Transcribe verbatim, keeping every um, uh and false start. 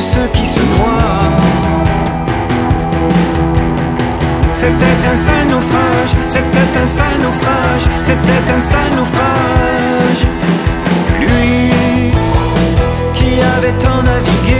ceux qui se noient. C'était un sale naufrage, c'était un sale naufrage, c'était un sale naufrage. Lui qui avait tant navigué